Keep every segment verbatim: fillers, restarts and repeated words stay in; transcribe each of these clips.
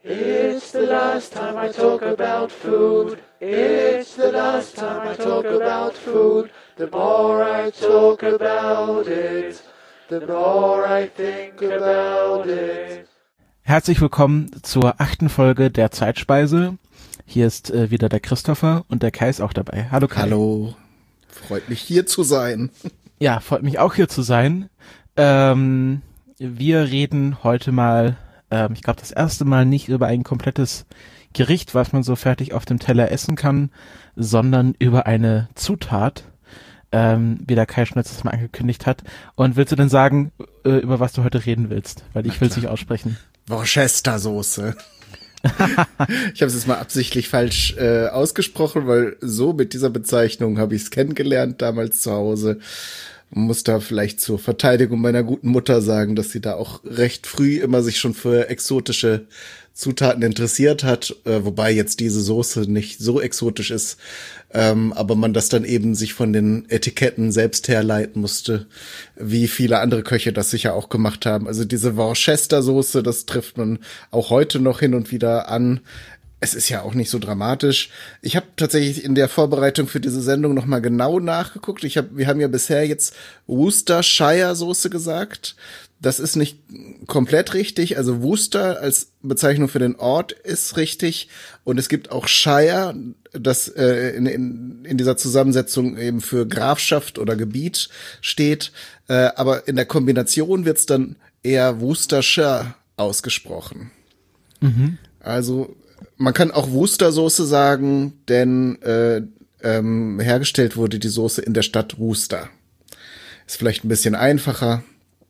It's the last time I talk about food. It's the last time I talk about food. The more I talk about it, the more I think about it. Herzlich willkommen zur achten Folge der Zeitspeise. Hier ist äh, wieder der Christopher und der Kai ist auch dabei. Hallo Kai. Hallo, freut mich hier zu sein. Ja, freut mich auch hier zu sein. Ähm, wir reden heute mal, ähm, ich glaube das erste Mal nicht über ein komplettes Gericht, was man so fertig auf dem Teller essen kann, sondern über eine Zutat, ähm, wie der Kai schon letztes Mal angekündigt hat. Und willst du denn sagen, äh, über was du heute reden willst? Weil ich will es nicht aussprechen. Worcestersoße. Ich habe es jetzt mal absichtlich falsch äh, ausgesprochen, weil so mit dieser Bezeichnung habe ich es kennengelernt damals zu Hause. Muss da vielleicht zur Verteidigung meiner guten Mutter sagen, dass sie da auch recht früh immer sich schon für exotische Zutaten interessiert hat, äh, wobei jetzt diese Soße nicht so exotisch ist, ähm, aber man das dann eben sich von den Etiketten selbst herleiten musste, wie viele andere Köche das sicher auch gemacht haben. Also diese Worcestersoße, das trifft man auch heute noch hin und wieder an. Es ist ja auch nicht so dramatisch. Ich habe tatsächlich in der Vorbereitung für diese Sendung noch mal genau nachgeguckt. Ich hab, wir haben ja bisher jetzt Worcestershire-Soße gesagt. Das ist nicht komplett richtig. Also Worcester als Bezeichnung für den Ort ist richtig. Und es gibt auch Shire, das äh, in, in, in dieser Zusammensetzung eben für Grafschaft oder Gebiet steht. Äh, aber in der Kombination wird's dann eher Worcestershire ausgesprochen. Mhm. Also man kann auch Worcestersoße sagen, denn äh, ähm, hergestellt wurde die Soße in der Stadt Worcester. Ist vielleicht ein bisschen einfacher.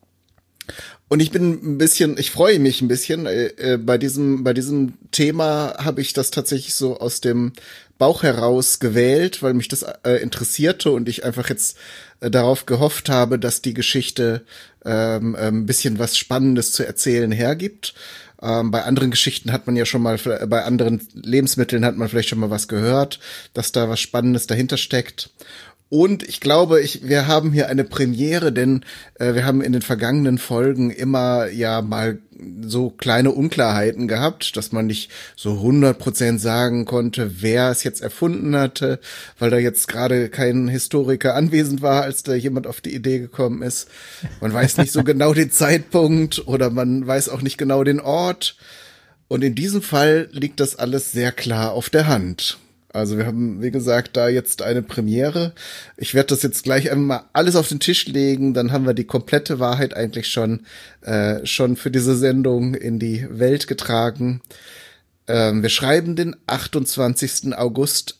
Und ich bin ein bisschen, ich freue mich ein bisschen. Äh, bei diesem, bei diesem Thema habe ich das tatsächlich so aus dem Bauch heraus gewählt, weil mich das äh, interessierte und ich einfach jetzt äh, darauf gehofft habe, dass die Geschichte ähm, ein bisschen was Spannendes zu erzählen hergibt. Ähm, bei anderen Geschichten hat man ja schon mal, bei anderen Lebensmitteln hat man vielleicht schon mal was gehört, dass da was Spannendes dahinter steckt. Und ich glaube, ich, wir haben hier eine Premiere, denn äh, wir haben in den vergangenen Folgen immer ja mal so kleine Unklarheiten gehabt, dass man nicht so hundert Prozent sagen konnte, wer es jetzt erfunden hatte, weil da jetzt gerade kein Historiker anwesend war, als da jemand auf die Idee gekommen ist. Man weiß nicht so genau den Zeitpunkt oder man weiß auch nicht genau den Ort. Und in diesem Fall liegt das alles sehr klar auf der Hand. Also wir haben, wie gesagt, da jetzt eine Premiere. Ich werde das jetzt gleich einmal alles auf den Tisch legen, dann haben wir die komplette Wahrheit eigentlich schon äh, schon für diese Sendung in die Welt getragen. Ähm, wir schreiben den achtundzwanzigsten August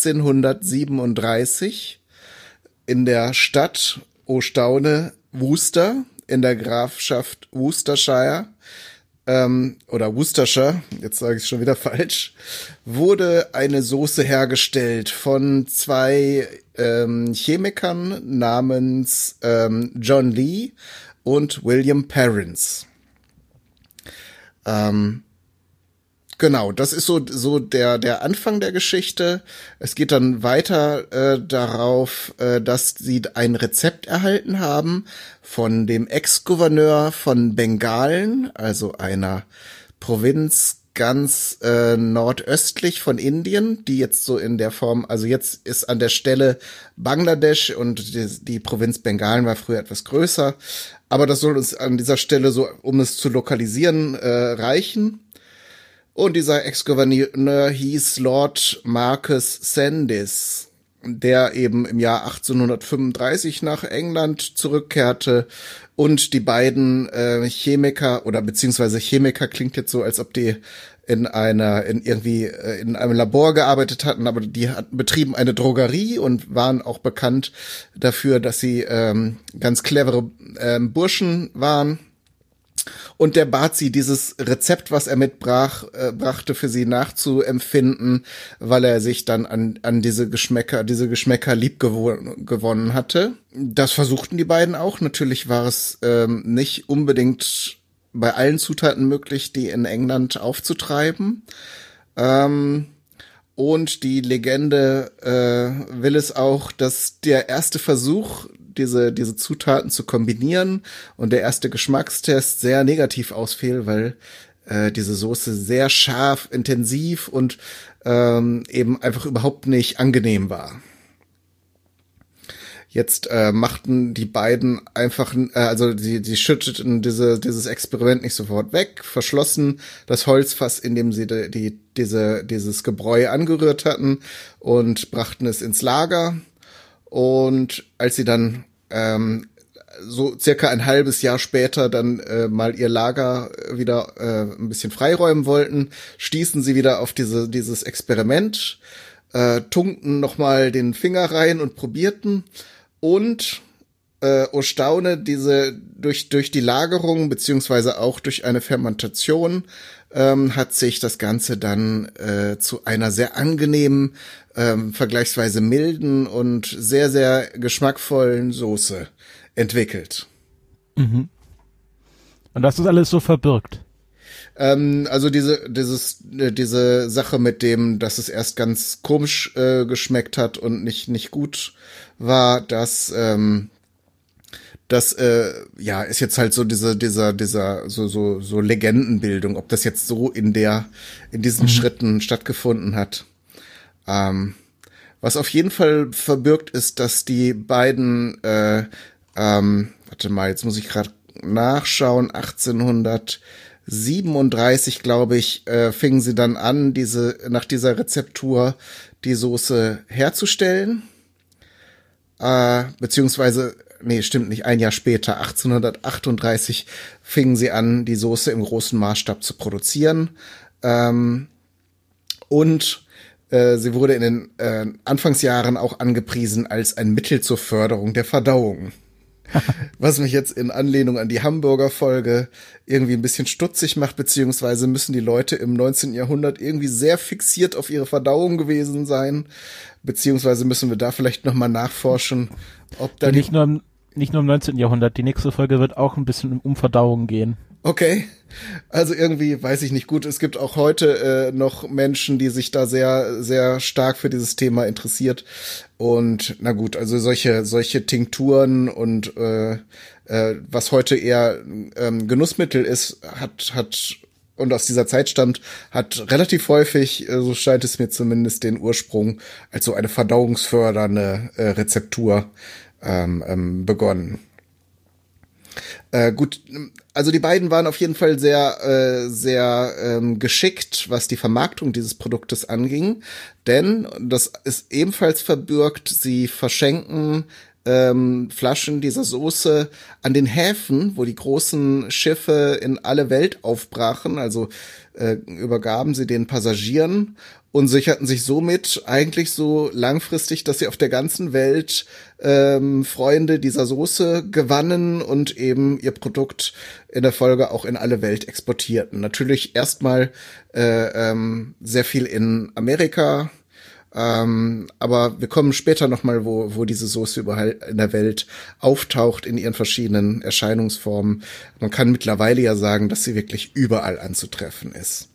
achtzehnhundertsiebenunddreißig in der Stadt, oh Staune, Worcester, in der Grafschaft Worcestershire. Ähm, oder Worcestershire, jetzt sage ich es schon wieder falsch, wurde eine Soße hergestellt von zwei ähm, Chemikern namens ähm, John Lee und William Perrins. Ähm, genau, das ist so so der der Anfang der Geschichte. Es geht dann weiter äh, darauf, äh, dass sie ein Rezept erhalten haben von dem Ex-Gouverneur von Bengalen, also einer Provinz ganz äh, nordöstlich von Indien, die jetzt so in der Form, also jetzt ist an der Stelle Bangladesch und die, die Provinz Bengalen war früher etwas größer, aber das soll uns an dieser Stelle so, um es zu lokalisieren, äh, reichen. Und dieser Ex-Gouverneur hieß Lord Marcus Sandys, der eben im Jahr achtzehnhundertfünfunddreißig nach England zurückkehrte und die beiden äh, Chemiker oder beziehungsweise Chemiker klingt jetzt so, als ob die in einer in irgendwie äh, in einem Labor gearbeitet hatten, aber die hatten, betrieben eine Drogerie und waren auch bekannt dafür, dass sie ähm, ganz clevere ähm, Burschen waren. Und der bat sie, dieses Rezept, was er mitbrach, äh, brachte, für sie nachzuempfinden, weil er sich dann an, an diese Geschmäcker, diese Geschmäcker lieb gewo- gewonnen hatte. Das versuchten die beiden auch. Natürlich war es ähm, nicht unbedingt bei allen Zutaten möglich, die in England aufzutreiben. Ähm, und die Legende äh, will es auch, dass der erste Versuch, diese diese Zutaten zu kombinieren und der erste Geschmackstest sehr negativ ausfiel, weil äh, diese Soße sehr scharf, intensiv und ähm, eben einfach überhaupt nicht angenehm war. Jetzt äh, machten die beiden einfach, äh, also die, die schütteten diese, dieses Experiment nicht sofort weg, verschlossen das Holzfass, in dem sie die, die, diese, dieses Gebräu angerührt hatten und brachten es ins Lager. Und als sie dann ähm, so circa ein halbes Jahr später dann äh, mal ihr Lager wieder äh, ein bisschen freiräumen wollten, stießen sie wieder auf diese dieses Experiment, äh, tunkten nochmal den Finger rein und probierten. Und, äh, oh Staune, diese, durch, durch die Lagerung, beziehungsweise auch durch eine Fermentation, ähm, hat sich das Ganze dann, äh, zu einer sehr angenehmen, ähm, vergleichsweise milden und sehr, sehr geschmackvollen Soße entwickelt. Mhm. Und das ist alles so verbirgt. Ähm, also diese, dieses, äh, diese Sache mit dem, dass es erst ganz komisch äh, geschmeckt hat und nicht, nicht gut war, dass, ähm, das, äh, ja, ist jetzt halt so diese, dieser, dieser, so, so, so Legendenbildung, ob das jetzt so in der, in diesen mhm. Schritten stattgefunden hat. Ähm, was auf jeden Fall verbirgt ist, dass die beiden, äh, ähm, warte mal, jetzt muss ich gerade nachschauen, achtzehnhundertsiebenunddreißig, glaube ich, äh, fingen sie dann an, diese, nach dieser Rezeptur die Soße herzustellen. Äh, beziehungsweise, nee, stimmt nicht, ein Jahr später, achtzehnhundertachtunddreißig, fingen sie an, die Soße im großen Maßstab zu produzieren. Ähm, und äh, sie wurde in den äh, Anfangsjahren auch angepriesen als ein Mittel zur Förderung der Verdauung. Was mich jetzt in Anlehnung an die Hamburger-Folge irgendwie ein bisschen stutzig macht, beziehungsweise müssen die Leute im neunzehnten Jahrhundert irgendwie sehr fixiert auf ihre Verdauung gewesen sein, beziehungsweise müssen wir da vielleicht nochmal nachforschen, ob da ja, nicht nur im, nicht nur im neunzehnten Jahrhundert, die nächste Folge wird auch ein bisschen um Verdauung gehen. Okay, also irgendwie weiß ich nicht gut. Es gibt auch heute äh, noch Menschen, die sich da sehr, sehr stark für dieses Thema interessiert. Und na gut, also solche, solche Tinkturen und äh, äh, was heute eher ähm, Genussmittel ist, hat, hat und aus dieser Zeit stammt, hat relativ häufig, äh, so scheint es mir zumindest, den Ursprung als so eine verdauungsfördernde äh, Rezeptur ähm, ähm, begonnen. Äh, gut, also die beiden waren auf jeden Fall sehr, äh, sehr ähm, geschickt, was die Vermarktung dieses Produktes anging, denn das ist ebenfalls verbürgt, sie verschenken ähm, Flaschen dieser Soße an den Häfen, wo die großen Schiffe in alle Welt aufbrachen, also äh, übergaben sie den Passagieren und sicherten sich somit eigentlich so langfristig, dass sie auf der ganzen Welt ähm, Freunde dieser Soße gewannen und eben ihr Produkt in der Folge auch in alle Welt exportierten. Natürlich erstmal äh, ähm, sehr viel in Amerika, ähm, aber wir kommen später nochmal, wo, wo diese Soße überall in der Welt auftaucht in ihren verschiedenen Erscheinungsformen. Man kann mittlerweile ja sagen, dass sie wirklich überall anzutreffen ist.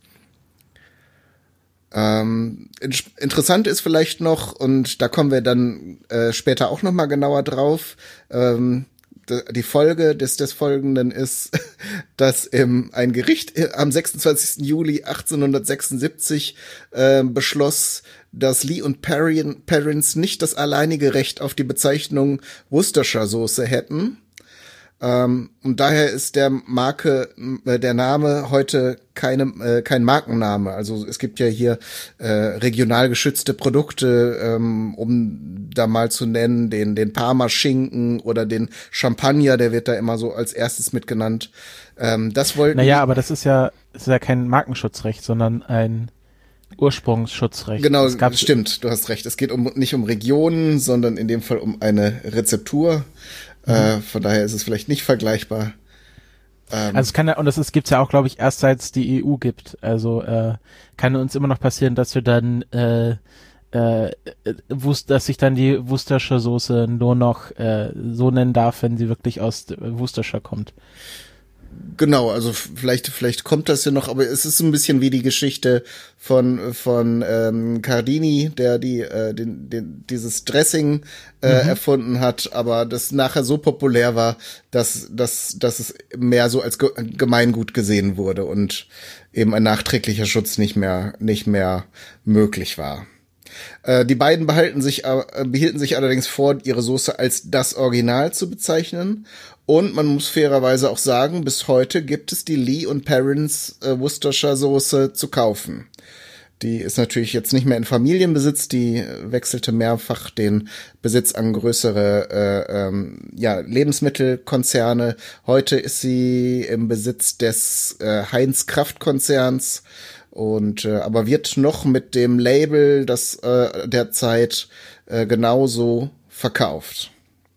Ähm, in- interessant ist vielleicht noch, und da kommen wir dann äh, später auch noch mal genauer drauf, ähm, d- die Folge des, des Folgenden ist, dass ähm, ein Gericht äh, am sechsundzwanzigsten Juli achtzehnhundertsechsundsiebzig äh, beschloss, dass Lee und Perrin, Perrins nicht das alleinige Recht auf die Bezeichnung Worcestershire Soße hätten. Ähm, und daher ist der Marke, äh, der Name heute keine, äh, kein Markenname. Also es gibt ja hier äh, regional geschützte Produkte, ähm, um da mal zu nennen, den, den Parma-Schinken oder den Champagner, der wird da immer so als erstes mitgenannt. Ähm, das wollten Naja, aber das ist ja, das ist ja kein Markenschutzrecht, sondern ein Ursprungsschutzrecht. Genau, es gab, stimmt, du hast recht. Es geht um nicht um Regionen, sondern in dem Fall um eine Rezeptur. Mhm. Äh, von daher ist es vielleicht nicht vergleichbar. Ähm, also es kann ja, und das ist, gibt's ja auch, glaube ich, erst seit es die E U gibt. Also äh, kann uns immer noch passieren, dass wir dann äh, äh, wus- dass sich dann die Worcestershire Soße nur noch äh, so nennen darf, wenn sie wirklich aus Worcestershire kommt. Genau, also vielleicht vielleicht kommt das ja noch, aber es ist so ein bisschen wie die Geschichte von von ähm, Cardini, der die äh, den, den dieses Dressing äh, mhm. erfunden hat, aber das nachher so populär war, dass dass dass es mehr so als ge- Gemeingut gesehen wurde und eben ein nachträglicher Schutz nicht mehr nicht mehr möglich war. Äh, die beiden behalten sich äh, behielten sich allerdings vor, ihre Soße als das Original zu bezeichnen. Und man muss fairerweise auch sagen, bis heute gibt es die Lee und Perrins äh, Worcestershire Soße zu kaufen. Die ist natürlich jetzt nicht mehr in Familienbesitz, die wechselte mehrfach den Besitz an größere äh, ähm, ja, Lebensmittelkonzerne. Heute ist sie im Besitz des äh, Heinz-Kraft-Konzerns und äh, aber wird noch mit dem Label das äh, derzeit äh, genauso verkauft.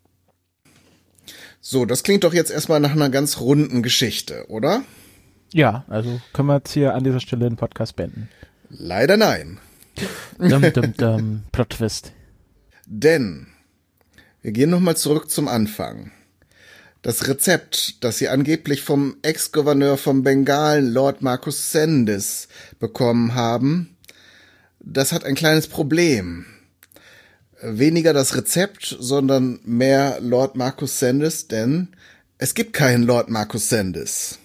So, das klingt doch jetzt erstmal nach einer ganz runden Geschichte, oder? Ja, also können wir jetzt hier an dieser Stelle den Podcast beenden. Leider nein. Dum, dum, dum, Plot Twist. Denn wir gehen nochmal zurück zum Anfang. Das Rezept, das sie angeblich vom Ex-Gouverneur von Bengalen, Lord Marcus Sandys, bekommen haben, das hat ein kleines Problem. Weniger das Rezept, sondern mehr Lord Marcus Sandys, denn es gibt keinen Lord Marcus Sandys.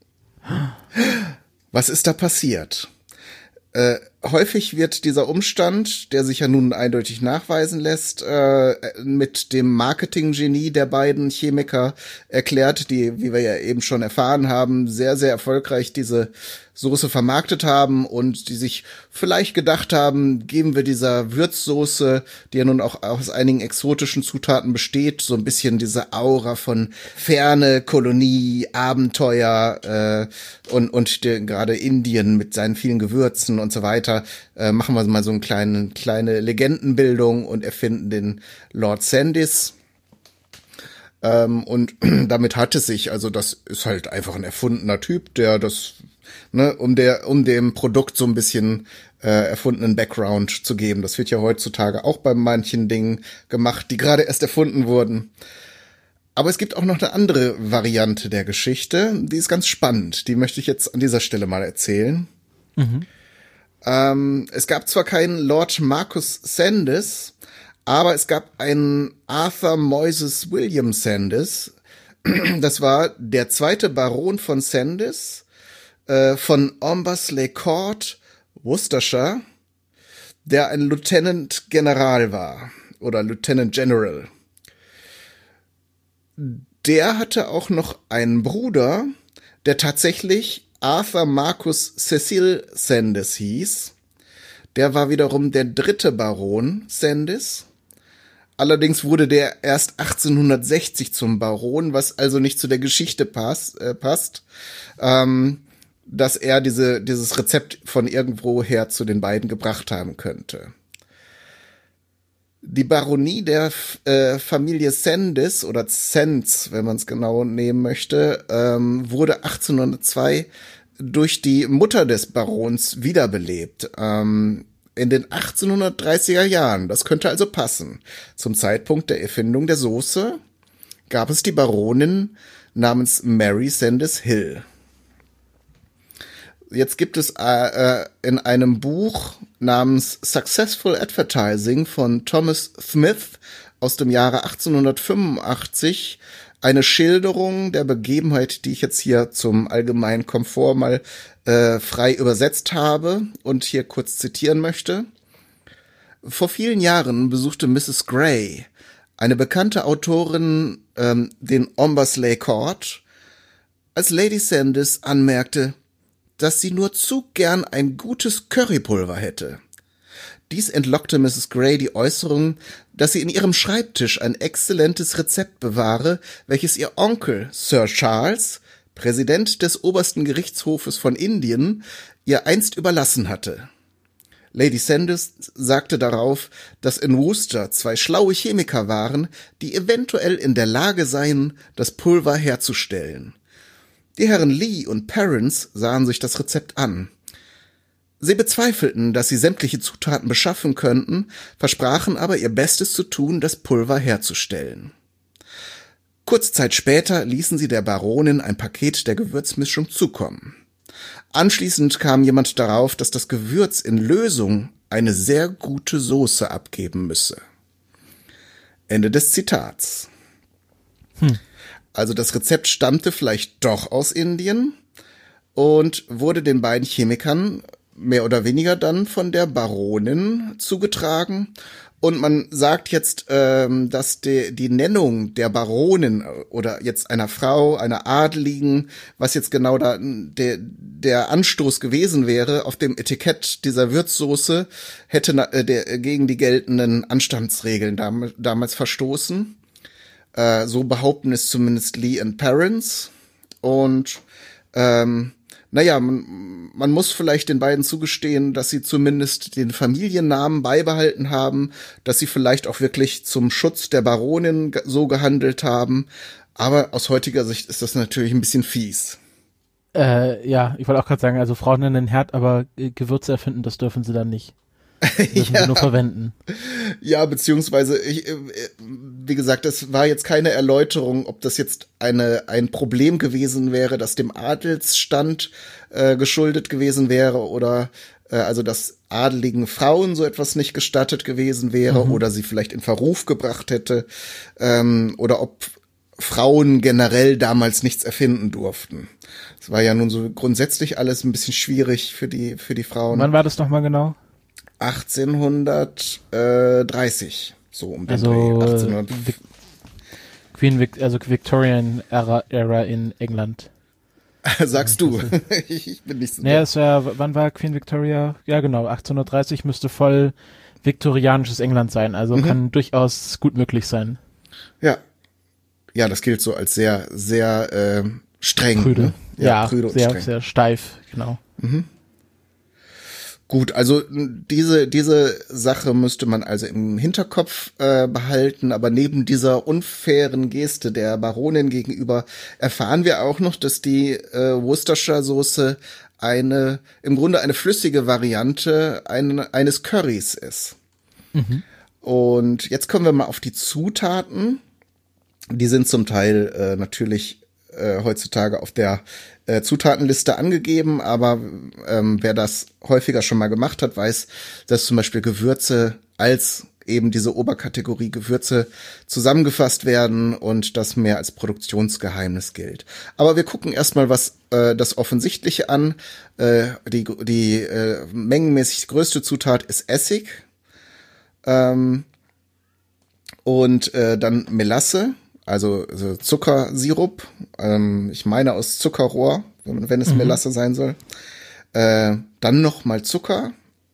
Was ist da passiert? Äh, häufig wird dieser Umstand, der sich ja nun eindeutig nachweisen lässt, äh, mit dem Marketinggenie der beiden Chemiker erklärt, die, wie wir ja eben schon erfahren haben, sehr, sehr erfolgreich diese Soße vermarktet haben und die sich vielleicht gedacht haben, geben wir dieser Würzsoße, die ja nun auch aus einigen exotischen Zutaten besteht, so ein bisschen diese Aura von Ferne, Kolonie, Abenteuer äh, und und die, gerade Indien mit seinen vielen Gewürzen und so weiter. Äh, machen wir mal so eine kleine, kleine Legendenbildung und erfinden den Lord Sandys. Ähm, und damit hat es sich, also das ist halt einfach ein erfundener Typ, der das Ne, um der, um dem Produkt so ein bisschen äh, erfundenen Background zu geben. Das wird ja heutzutage auch bei manchen Dingen gemacht, die gerade erst erfunden wurden. Aber es gibt auch noch eine andere Variante der Geschichte, die ist ganz spannend. Die möchte ich jetzt an dieser Stelle mal erzählen. Mhm. Ähm, es gab zwar keinen Lord Marcus Sandys, aber es gab einen Arthur Moises William Sandys. Das war der zweite Baron von Sandys, von Ombersley Court, Worcestershire, der ein Lieutenant General war oder Lieutenant General. Der hatte auch noch einen Bruder, der tatsächlich Arthur Marcus Cecil Sandys hieß. Der war wiederum der dritte Baron Sandys. Allerdings wurde der erst achtzehnhundertsechzig zum Baron, was also nicht zu der Geschichte pass, äh, passt. Ähm, dass er diese dieses Rezept von irgendwoher zu den beiden gebracht haben könnte. Die Baronie der äh, Familie Sandys oder Sands, wenn man es genau nehmen möchte, ähm, wurde achtzehnhundertzwei durch die Mutter des Barons wiederbelebt. Ähm, in den achtzehnhundertdreißiger Jahren, das könnte also passen. Zum Zeitpunkt der Erfindung der Soße gab es die Baronin namens Mary Sandys Hill. Jetzt gibt es äh, in einem Buch namens Successful Advertising von Thomas Smith aus dem Jahre achtzehnhundertfünfundachtzig eine Schilderung der Begebenheit, die ich jetzt hier zum allgemeinen Komfort mal äh, frei übersetzt habe und hier kurz zitieren möchte. Vor vielen Jahren besuchte Misses Gray, eine bekannte Autorin, ähm, den Ombersley Court, als Lady Sandys anmerkte, dass sie nur zu gern ein gutes Currypulver hätte. Dies entlockte Misses Gray die Äußerung, dass sie in ihrem Schreibtisch ein exzellentes Rezept bewahre, welches ihr Onkel Sir Charles, Präsident des obersten Gerichtshofes von Indien, ihr einst überlassen hatte. Lady Sandys sagte darauf, dass in Worcester zwei schlaue Chemiker waren, die eventuell in der Lage seien, das Pulver herzustellen. Die Herren Lee und Perrins sahen sich das Rezept an. Sie bezweifelten, dass sie sämtliche Zutaten beschaffen könnten, versprachen aber ihr Bestes zu tun, das Pulver herzustellen. Kurze Zeit später ließen sie der Baronin ein Paket der Gewürzmischung zukommen. Anschließend kam jemand darauf, dass das Gewürz in Lösung eine sehr gute Soße abgeben müsse. Ende des Zitats. Hm. Also das Rezept stammte vielleicht doch aus Indien und wurde den beiden Chemikern mehr oder weniger dann von der Baronin zugetragen. Und man sagt jetzt, ähm, dass die, die Nennung der Baronin oder jetzt einer Frau, einer Adeligen, was jetzt genau da der, der Anstoß gewesen wäre, auf dem Etikett dieser Würzsoße, hätte äh, der, gegen die geltenden Anstandsregeln dam, damals verstoßen. Äh, so behaupten es zumindest Lee and Parents. Und ähm, naja, man, man muss vielleicht den beiden zugestehen, dass sie zumindest den Familiennamen beibehalten haben, dass sie vielleicht auch wirklich zum Schutz der Baronin so gehandelt haben. Aber aus heutiger Sicht ist das natürlich ein bisschen fies. Äh, ja, ich wollte auch gerade sagen, also Frauen nennen den Herd, aber Gewürze erfinden, das dürfen sie dann nicht. Das dürfen ja. sie nur verwenden. Ja, beziehungsweise, ich, wie gesagt, das war jetzt keine Erläuterung, ob das jetzt eine ein Problem gewesen wäre, das dem Adelsstand äh, geschuldet gewesen wäre oder äh, also dass adeligen Frauen so etwas nicht gestattet gewesen wäre mhm. oder sie vielleicht in Verruf gebracht hätte ähm, oder ob Frauen generell damals nichts erfinden durften. Es war ja nun so grundsätzlich alles ein bisschen schwierig für die für die Frauen. Wann war das nochmal genau? achtzehnhundertdreißig, so um den also Dreh. achtzehnhundert Queen Vic- also Victorian Era, Era in England. Sagst du? Ich bin nicht so. Naja, es war, wann war Queen Victoria? Ja, genau, achtzehnhundertdreißig müsste voll viktorianisches England sein, also mhm. kann durchaus gut möglich sein. Ja. Ja, das gilt so als sehr, sehr äh, streng. Prüde. Ne? Ja, ja prüde sehr, und streng. sehr steif, genau. Mhm. Gut, also diese diese Sache müsste man also im Hinterkopf äh, behalten, aber neben dieser unfairen Geste der Baronin gegenüber erfahren wir auch noch, dass die äh, Worcestershire Soße eine im Grunde eine flüssige Variante ein, eines Currys ist. Mhm. Und jetzt kommen wir mal auf die Zutaten. Die sind zum Teil äh, natürlich äh, heutzutage auf der äh, Zutatenliste angegeben, aber ähm, wer das häufiger schon mal gemacht hat, weiß, dass zum Beispiel Gewürze als eben diese Oberkategorie Gewürze zusammengefasst werden und das mehr als Produktionsgeheimnis gilt. Aber wir gucken erstmal was äh, das Offensichtliche an. Äh, die die äh, mengenmäßig größte Zutat ist Essig ähm, und äh, dann Melasse. Also, also Zuckersirup, ähm, ich meine aus Zuckerrohr, wenn, wenn es mhm. Melasse sein soll. Äh, dann nochmal Zucker,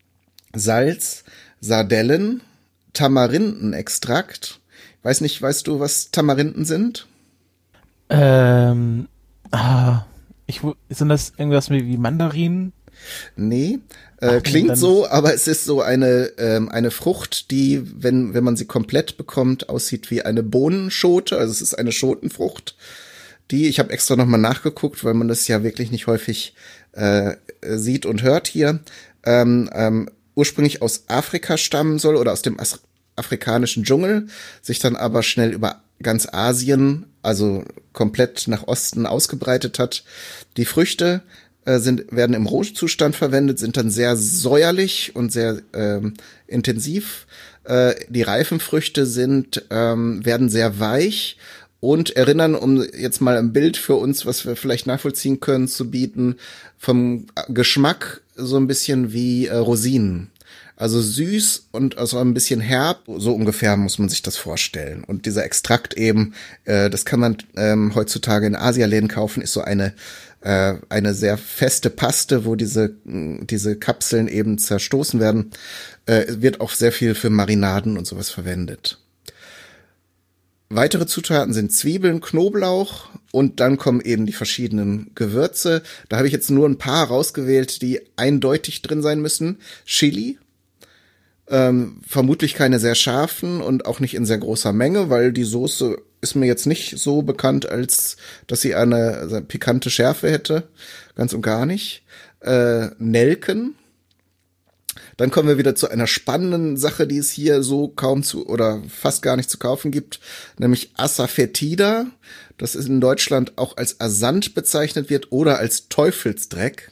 Salz, Sardellen, Tamarindenextrakt. Weiß nicht, weißt du, was Tamarinden sind? Ähm, ah, ich, sind das irgendwas wie Mandarinen? Nee, äh, Ach, klingt so, aber es ist so eine ähm, eine Frucht, die, wenn wenn man sie komplett bekommt, aussieht wie eine Bohnenschote. Also es ist eine Schotenfrucht, die, ich habe extra nochmal nachgeguckt, weil man das ja wirklich nicht häufig äh, sieht und hört hier, ähm, ähm, ursprünglich aus Afrika stammen soll oder aus dem As- afrikanischen Dschungel, sich dann aber schnell über ganz Asien, also komplett nach Osten ausgebreitet hat. Die Früchte sind, werden im Rohzustand verwendet, sind dann sehr säuerlich und sehr ähm, intensiv. Äh, die reifen Früchte sind, ähm, werden sehr weich und erinnern, um jetzt mal ein Bild für uns, was wir vielleicht nachvollziehen können, zu bieten, vom Geschmack so ein bisschen wie äh, Rosinen. Also süß und also ein bisschen herb, so ungefähr muss man sich das vorstellen. Und dieser Extrakt eben, äh, das kann man ähm, heutzutage in Asialäden kaufen, ist so eine äh, eine sehr feste Paste, wo diese diese Kapseln eben zerstoßen werden. Äh, wird auch sehr viel für Marinaden und sowas verwendet. Weitere Zutaten sind Zwiebeln, Knoblauch und dann kommen eben die verschiedenen Gewürze. Da habe ich jetzt nur ein paar rausgewählt, die eindeutig drin sein müssen. Chili. Ähm, vermutlich keine sehr scharfen und auch nicht in sehr großer Menge, weil die Soße ist mir jetzt nicht so bekannt, als dass sie eine, also eine pikante Schärfe hätte. Ganz und gar nicht. Äh, Nelken. Dann kommen wir wieder zu einer spannenden Sache, die es hier so kaum zu oder fast gar nicht zu kaufen gibt, nämlich Asafoetida. Das ist in Deutschland auch als Asant bezeichnet wird oder als Teufelsdreck.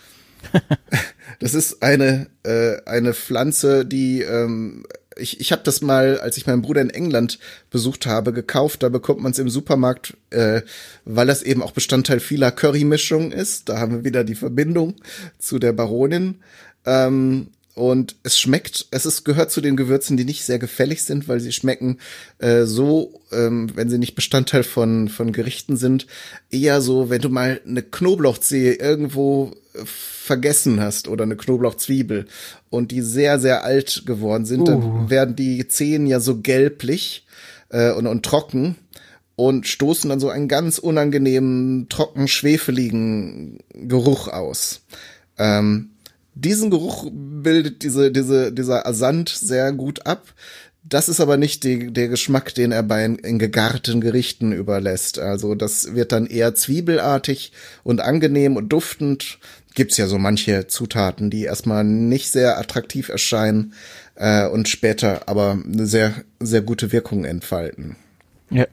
Das ist eine äh, eine Pflanze, die ähm, ich ich habe das mal, als ich meinen Bruder in England besucht habe, gekauft. Da bekommt man es im Supermarkt, äh, weil das eben auch Bestandteil vieler Currymischungen ist. Da haben wir wieder die Verbindung zu der Baronin. Ähm, und es schmeckt, es ist gehört zu den Gewürzen, die nicht sehr gefällig sind, weil sie schmecken äh, so, ähm, wenn sie nicht Bestandteil von von Gerichten sind, eher so, wenn du mal eine Knoblauchzehe irgendwo vergessen hast oder eine Knoblauchzwiebel und die sehr, sehr alt geworden sind, uh. dann werden die Zehen ja so gelblich äh, und, und trocken und stoßen dann so einen ganz unangenehmen, trocken, schwefeligen Geruch aus. Ähm, diesen Geruch bildet diese, diese, dieser Asant sehr gut ab. Das ist aber nicht die, der Geschmack, den er bei in gegarten Gerichten überlässt. Also das wird dann eher zwiebelartig und angenehm und duftend. Gibt's ja so manche Zutaten, die erstmal nicht sehr attraktiv erscheinen äh, und später aber eine sehr, sehr gute Wirkung entfalten. Ja.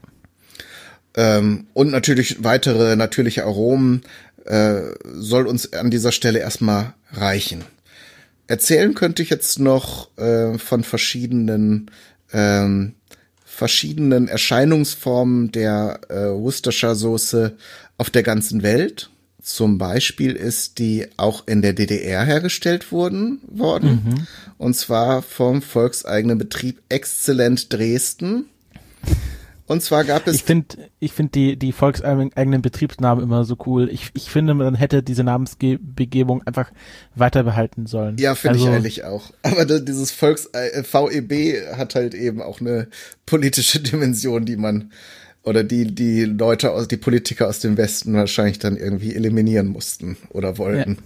Ähm, und natürlich weitere natürliche Aromen äh, soll uns an dieser Stelle erstmal reichen. Erzählen könnte ich jetzt noch äh, von verschiedenen ähm, verschiedenen Erscheinungsformen der äh, Worcestershire Soße auf der ganzen Welt. Zum Beispiel ist die auch in der D D R hergestellt worden, worden. Mhm. Und zwar vom volkseigenen Betrieb Exzellent Dresden. Und zwar gab es... Ich finde ich finde die die volkseigenen Betriebsnamen immer so cool. Ich ich finde, man hätte diese Namensbegebung einfach weiter behalten sollen. Ja, finde also, ich ehrlich auch. Aber dieses Volks äh, V E B hat halt eben auch eine politische Dimension, die man oder die die Leute aus die Politiker aus dem Westen wahrscheinlich dann irgendwie eliminieren mussten oder wollten.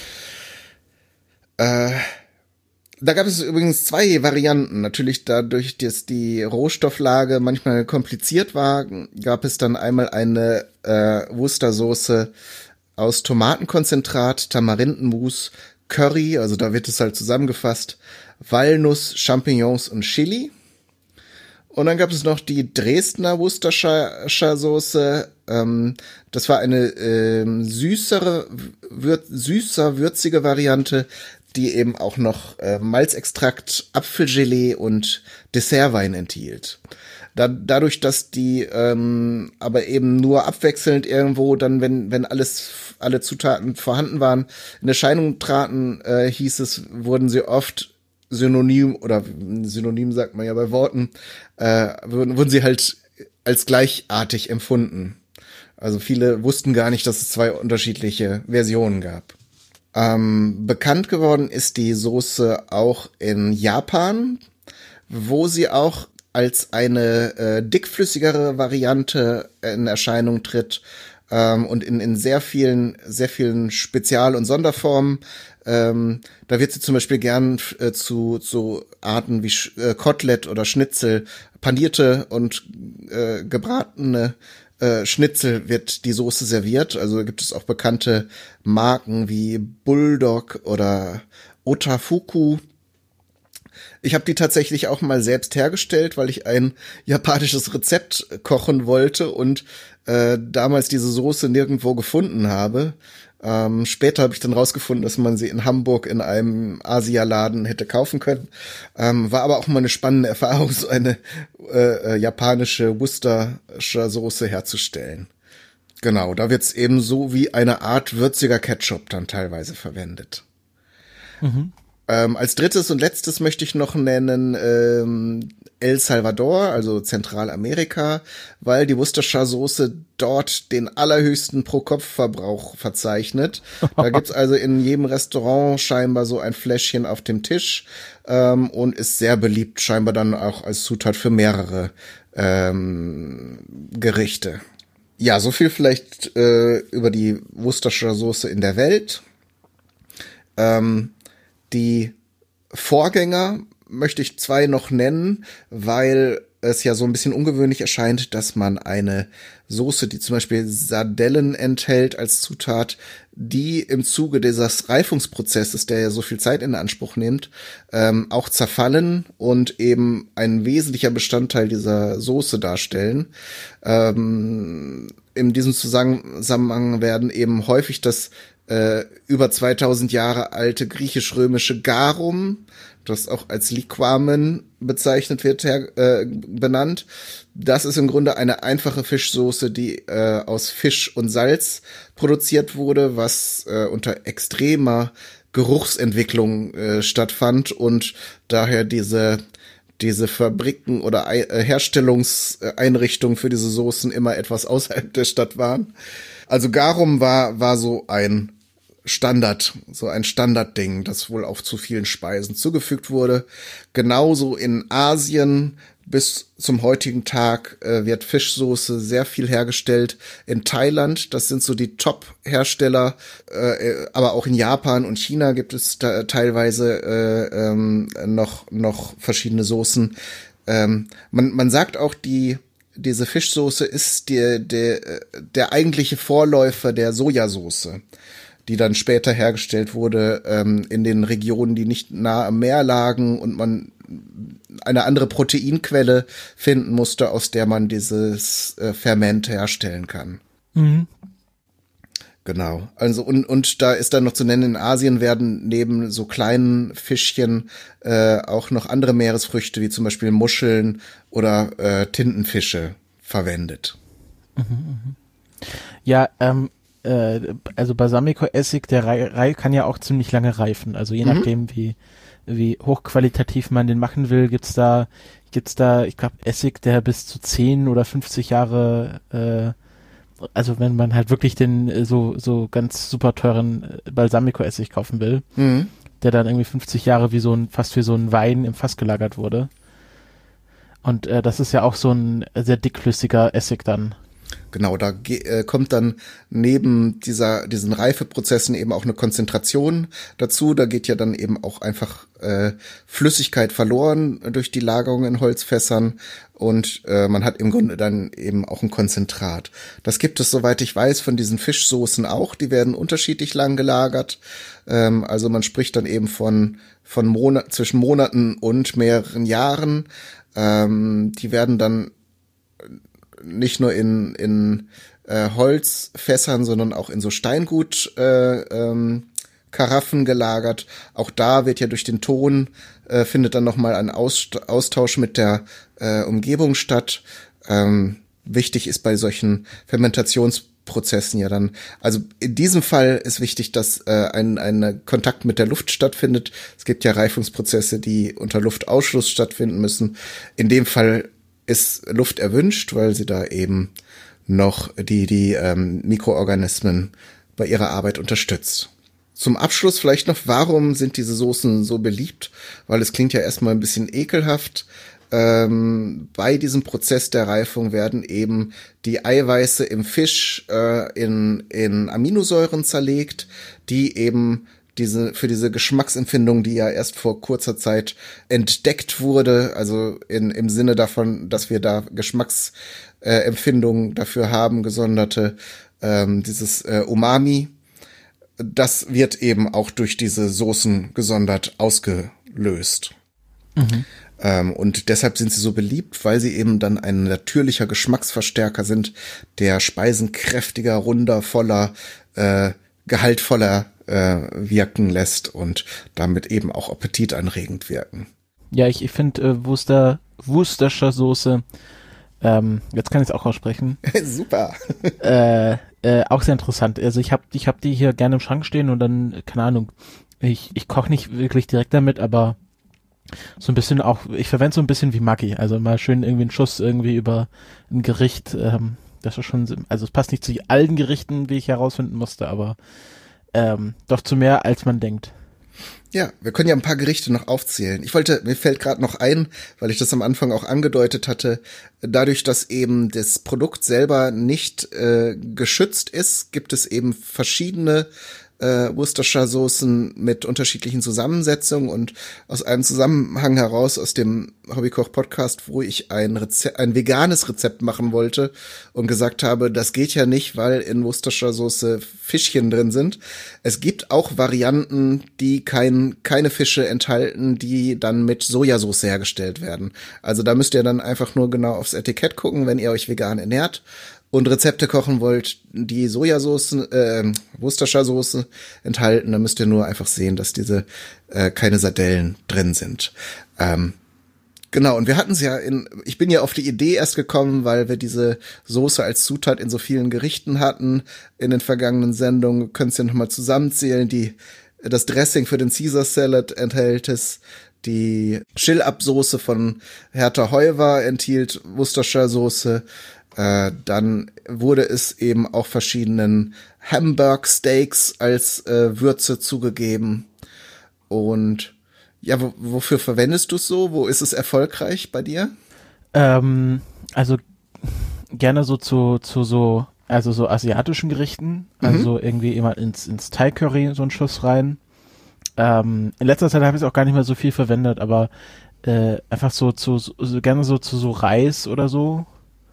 Ja. Äh Da gab es übrigens zwei Varianten. Natürlich dadurch, dass die Rohstofflage manchmal kompliziert war, gab es dann einmal eine äh, Worcestersoße aus Tomatenkonzentrat, Tamarindenmus, Curry, also da wird es halt zusammengefasst, Walnuss, Champignons und Chili. Und dann gab es noch die Dresdner Worcestershire Soße. Ähm, das war eine ähm, süßere, wür- süßer, würzige Variante, die eben auch noch äh, Malzextrakt, Apfelgelee und Dessertwein enthielt. Da, dadurch, dass die ähm, aber eben nur abwechselnd irgendwo dann, wenn wenn alles alle Zutaten vorhanden waren, in Erscheinung traten, äh, hieß es, wurden sie oft synonym oder synonym sagt man ja bei Worten, äh, wurden, wurden sie halt als gleichartig empfunden. Also viele wussten gar nicht, dass es zwei unterschiedliche Versionen gab. Ähm, bekannt geworden ist die Soße auch in Japan, wo sie auch als eine äh, dickflüssigere Variante in Erscheinung tritt ähm, und in, in sehr vielen, sehr vielen Spezial- und Sonderformen. Ähm, da wird sie zum Beispiel gern äh, zu, zu Arten wie Sch- äh, Kotelett oder Schnitzel, panierte und äh, gebratene Äh, Schnitzel wird die Soße serviert. Also gibt es auch bekannte Marken wie Bulldog oder Otafuku. Ich habe die tatsächlich auch mal selbst hergestellt, weil ich ein japanisches Rezept kochen wollte und äh, damals diese Soße nirgendwo gefunden habe. Ähm, später habe ich dann rausgefunden, dass man sie in Hamburg in einem Asialaden hätte kaufen können. Ähm, war aber auch mal eine spannende Erfahrung, so eine äh, äh, japanische Worcestershire Soße herzustellen. Genau, da wird's eben so wie eine Art würziger Ketchup dann teilweise verwendet. Mhm. Ähm, als drittes und letztes möchte ich noch nennen ähm, El Salvador, also Zentralamerika, weil die Worcestershire Soße dort den allerhöchsten Pro-Kopf-Verbrauch verzeichnet. Da gibt's also in jedem Restaurant scheinbar so ein Fläschchen auf dem Tisch ähm, und ist sehr beliebt, scheinbar dann auch als Zutat für mehrere ähm, Gerichte. Ja, so viel vielleicht äh, über die Worcestershire Soße in der Welt. Ähm, Die Vorgänger möchte ich zwei noch nennen, weil es ja so ein bisschen ungewöhnlich erscheint, dass man eine Soße, die zum Beispiel Sardellen enthält als Zutat, die im Zuge dieses Reifungsprozesses, der ja so viel Zeit in Anspruch nimmt, ähm, auch zerfallen und eben ein wesentlicher Bestandteil dieser Soße darstellen. Ähm, in diesem Zusammenhang werden eben häufig das äh, über zweitausend Jahre alte griechisch-römische Garum, das auch als Liquamen bezeichnet wird, her, äh, benannt. Das ist im Grunde eine einfache Fischsoße, die äh, aus Fisch und Salz produziert wurde, was äh, unter extremer Geruchsentwicklung äh, stattfand und daher diese diese Fabriken oder äh, Herstellungseinrichtungen für diese Soßen immer etwas außerhalb der Stadt waren. Also Garum war war so ein Standard, so ein Standardding, das wohl auf zu vielen Speisen zugefügt wurde. Genauso in Asien bis zum heutigen Tag äh, wird Fischsoße sehr viel hergestellt. In Thailand, das sind so die Top-Hersteller, äh, aber auch in Japan und China gibt es da teilweise äh, ähm, noch noch verschiedene Soßen. Ähm, man man sagt auch, die diese Fischsoße ist der der der eigentliche Vorläufer der Sojasauce, die dann später hergestellt wurde ähm, in den Regionen, die nicht nah am Meer lagen und man eine andere Proteinquelle finden musste, aus der man dieses äh, Ferment herstellen kann. Mhm. Genau. Also und und da ist dann noch zu nennen, in Asien werden neben so kleinen Fischchen äh, auch noch andere Meeresfrüchte, wie zum Beispiel Muscheln oder äh, Tintenfische verwendet. Mhm, ja, ähm, äh, also Balsamico-Essig, der Rei, Rei kann ja auch ziemlich lange reifen. Also je Mhm. nachdem, wie wie hochqualitativ man den machen will, gibt's da gibt's da, ich glaube, Essig, der bis zu zehn oder fünfzig Jahre, äh, also wenn man halt wirklich den äh, so so ganz super teuren Balsamico-Essig kaufen will, Mhm. der dann irgendwie fünfzig Jahre wie so ein, fast wie so ein Wein im Fass gelagert wurde. Und äh, das ist ja auch so ein sehr dickflüssiger Essig dann. Genau, da ge- äh, kommt dann neben dieser diesen Reifeprozessen eben auch eine Konzentration dazu. Da geht ja dann eben auch einfach äh, Flüssigkeit verloren durch die Lagerung in Holzfässern und äh, man hat im Grunde dann eben auch ein Konzentrat. Das gibt es, soweit ich weiß, von diesen Fischsoßen auch. Die werden unterschiedlich lang gelagert. Ähm, also man spricht dann eben von von Monat zwischen Monaten und mehreren Jahren. Ähm, die werden dann nicht nur in in äh, Holzfässern, sondern auch in so Steingut äh, ähm, Karaffen gelagert. Auch da wird ja durch den Ton äh, findet dann noch mal ein Aus- Austausch mit der äh, Umgebung statt. Ähm, wichtig ist bei solchen Fermentationsprozessen ja dann, also in diesem Fall ist wichtig, dass äh, ein ein Kontakt mit der Luft stattfindet. Es gibt ja Reifungsprozesse, die unter Luftausschluss stattfinden müssen. In dem Fall ist Luft erwünscht, weil sie da eben noch die die ähm, Mikroorganismen bei ihrer Arbeit unterstützt. Zum Abschluss vielleicht noch, warum sind diese Soßen so beliebt? Weil es klingt ja erstmal ein bisschen ekelhaft. Ähm, bei diesem Prozess der Reifung werden eben die Eiweiße im Fisch äh, in in Aminosäuren zerlegt, die eben diese für diese Geschmacksempfindung, die ja erst vor kurzer Zeit entdeckt wurde, also in im Sinne davon, dass wir da Geschmacksempfindungen äh, dafür haben, gesonderte, ähm, dieses äh, Umami, das wird eben auch durch diese Soßen gesondert ausgelöst. Mhm. Ähm, und deshalb sind sie so beliebt, weil sie eben dann ein natürlicher Geschmacksverstärker sind, der Speisen kräftiger, runder, voller, äh, gehaltvoller äh, wirken lässt und damit eben auch appetitanregend wirken. Ja, ich, ich finde äh, Worcester, Worcestershire Soße, ähm, jetzt kann ich es auch aussprechen, Super. äh, äh, auch sehr interessant. Also ich habe ich hab die hier gerne im Schrank stehen und dann, keine Ahnung, ich, ich koche nicht wirklich direkt damit, aber so ein bisschen auch, ich verwende so ein bisschen wie Maggi, also mal schön irgendwie einen Schuss irgendwie über ein Gericht, ähm, das ist schon, also es passt nicht zu allen Gerichten, wie ich herausfinden musste, aber ähm, doch zu mehr, als man denkt. Ja, wir können ja ein paar Gerichte noch aufzählen. Ich wollte, mir fällt gerade noch ein, weil ich das am Anfang auch angedeutet hatte, dadurch, dass eben das Produkt selber nicht äh, geschützt ist, gibt es eben verschiedene äh, Worcestershire-Soßen mit unterschiedlichen Zusammensetzungen und aus einem Zusammenhang heraus aus dem Hobbykoch-Podcast, wo ich ein Rezept, ein veganes Rezept machen wollte und gesagt habe, das geht ja nicht, weil in Worcestershire-Soße Fischchen drin sind. Es gibt auch Varianten, die kein, keine Fische enthalten, die dann mit Sojasauce hergestellt werden. Also da müsst ihr dann einfach nur genau aufs Etikett gucken, wenn ihr euch vegan ernährt und Rezepte kochen wollt, die Sojasauce, äh, Worcestershire-Soße enthalten, dann müsst ihr nur einfach sehen, dass diese äh, keine Sardellen drin sind. Ähm, genau, und wir hatten es ja in, ich bin ja auf die Idee erst gekommen, weil wir diese Soße als Zutat in so vielen Gerichten hatten in den vergangenen Sendungen. Könnt ihr nochmal zusammenzählen, die das Dressing für den Caesar Salad enthält es, die Chill-Up-Soße von Hertha Heuwer enthielt Worcestershire-Soße. Äh, dann wurde es eben auch verschiedenen Hamburg-Steaks als äh, Würze zugegeben. Und ja, wo, wofür verwendest du es so? Wo ist es erfolgreich bei dir? Ähm, also gerne so zu, zu so, also so asiatischen Gerichten. Mhm. Also irgendwie immer ins, ins Thai-Curry so einen Schuss rein. Ähm, in letzter Zeit habe ich es auch gar nicht mehr so viel verwendet, aber äh, einfach so zu, so, gerne so zu so Reis oder so.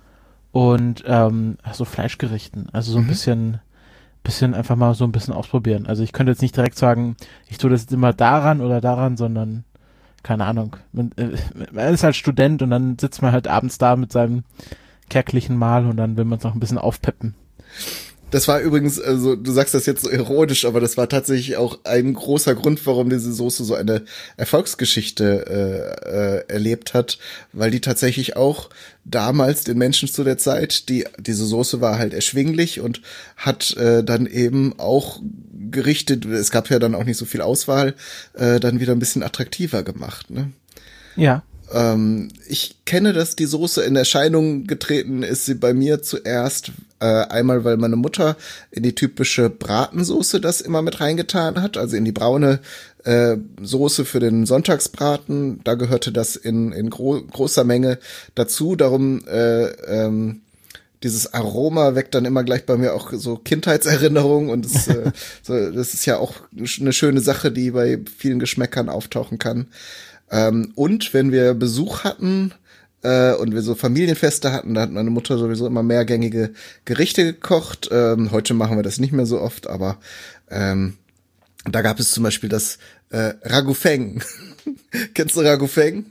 Und ähm, so Fleischgerichten, also so ein mhm. bisschen, bisschen einfach mal so ein bisschen ausprobieren. Also ich könnte jetzt nicht direkt sagen, ich tue das jetzt immer daran oder daran, sondern keine Ahnung. Man, äh, man ist halt Student und dann sitzt man halt abends da mit seinem kärglichen Mahl und dann will man es noch ein bisschen aufpeppen. Das war übrigens, also du sagst das jetzt so ironisch, aber das war tatsächlich auch ein großer Grund, warum diese Soße so eine Erfolgsgeschichte äh, äh, erlebt hat, weil die tatsächlich auch damals den Menschen zu der Zeit, die diese Soße war halt erschwinglich und hat äh, dann eben auch Gerichte, es gab ja dann auch nicht so viel Auswahl, äh, dann wieder ein bisschen attraktiver gemacht, ne? Ja. Ähm, ich kenne, dass die Soße in Erscheinung getreten ist, sie bei mir zuerst äh, einmal, weil meine Mutter in die typische Bratensoße das immer mit reingetan hat, also in die braune äh, Soße für den Sonntagsbraten, da gehörte das in, in gro- großer Menge dazu, darum äh, ähm, dieses Aroma weckt dann immer gleich bei mir auch so Kindheitserinnerungen und das, äh, so, das ist ja auch eine schöne Sache, die bei vielen Geschmäckern auftauchen kann. Ähm, und wenn wir Besuch hatten äh, und wir so Familienfeste hatten, da hat meine Mutter sowieso immer mehrgängige Gerichte gekocht. Ähm, heute machen wir das nicht mehr so oft, aber ähm, da gab es zum Beispiel das äh, Ragoufeng. Kennst du Ragoufeng?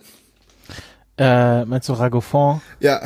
Äh, meinst du Ragoufon? Ja.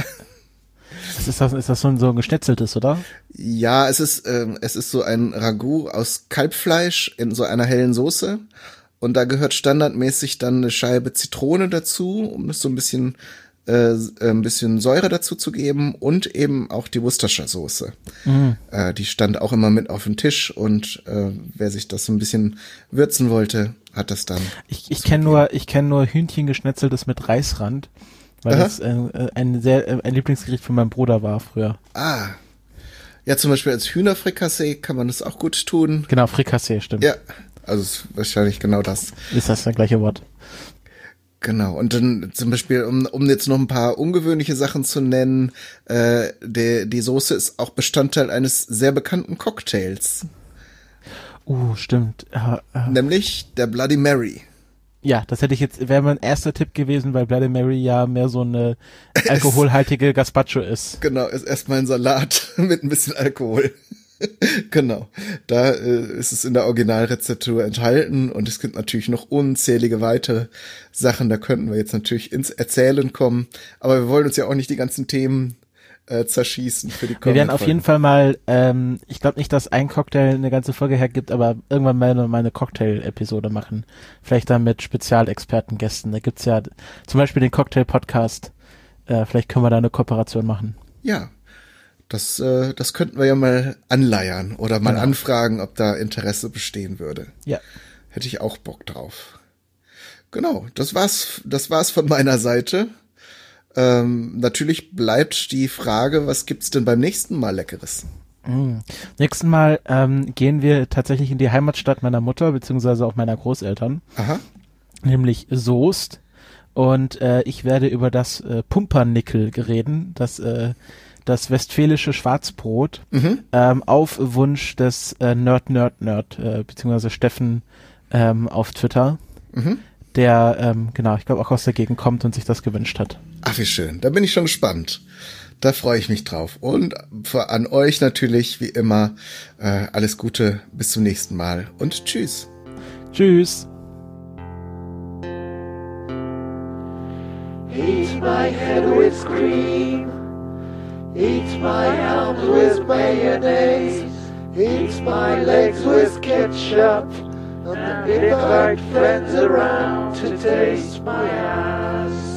Ist das, ist das so ein, so ein geschnetzeltes, oder? Ja, es ist, ähm, es ist so ein Ragout aus Kalbfleisch in so einer hellen Soße. Und da gehört standardmäßig dann eine Scheibe Zitrone dazu, um es so ein bisschen, äh, ein bisschen Säure dazu zu geben und eben auch die Worcestershire-Soße. Mhm. Äh, die stand auch immer mit auf dem Tisch und äh, wer sich das so ein bisschen würzen wollte, hat das dann. Ich, ich kenne nur, ich kenne nur Hühnchen geschnetzeltes mit Reisrand, weil Aha. das äh, ein sehr äh, ein Lieblingsgericht von meinem Bruder war früher. Ah. Ja, zum Beispiel als Hühnerfrikassee kann man das auch gut tun. Genau, Frikassee, stimmt. Ja. Also ist wahrscheinlich genau das. Ist das das gleiche Wort? Genau. Und dann zum Beispiel, um, um jetzt noch ein paar ungewöhnliche Sachen zu nennen, äh, die, die Soße ist auch Bestandteil eines sehr bekannten Cocktails. Uh, stimmt. Uh, uh. Nämlich der Bloody Mary. Ja, das hätte ich jetzt, wäre mein erster Tipp gewesen, weil Bloody Mary ja mehr so eine alkoholhaltige Gazpacho ist. Genau, ist erstmal ein Salat mit ein bisschen Alkohol. Genau, da äh, ist es in der Originalrezeptur enthalten und es gibt natürlich noch unzählige weitere Sachen, da könnten wir jetzt natürlich ins Erzählen kommen, aber wir wollen uns ja auch nicht die ganzen Themen äh, zerschießen für die kommenden Wir werden auf Folgen. jeden Fall mal, ähm, ich glaube nicht, dass ein Cocktail eine ganze Folge hergibt, aber irgendwann mal eine, mal eine Cocktail-Episode machen, vielleicht dann mit Spezialexpertengästen, da gibt's ja zum Beispiel den Cocktail-Podcast, äh, vielleicht können wir da eine Kooperation machen. Ja. Das, äh, das könnten wir ja mal anleiern oder mal genau. anfragen, ob da Interesse bestehen würde. Ja. Hätte ich auch Bock drauf. Genau, das war's, das war's von meiner Seite. Ähm, natürlich bleibt die Frage, was gibt's denn beim nächsten Mal Leckeres? Mm. Nächsten Mal ähm, gehen wir tatsächlich in die Heimatstadt meiner Mutter, beziehungsweise auch meiner Großeltern. Aha. Nämlich Soest. Und äh, ich werde über das äh, Pumpernickel reden, das äh, das westfälische Schwarzbrot Mhm. ähm, auf Wunsch des äh, Nerd Nerd Nerd äh, beziehungsweise Steffen ähm, auf Twitter, Mhm. der ähm, genau, ich glaube auch aus der Gegend kommt und sich das gewünscht hat. Ach, wie schön. Da bin ich schon gespannt. Da freue ich mich drauf. Und für, an euch natürlich, wie immer, äh, alles Gute, bis zum nächsten Mal und tschüss. Tschüss. Eat my head with cream. Eat my arms with mayonnaise. Eat my legs with ketchup. And invite friends around to taste my ass.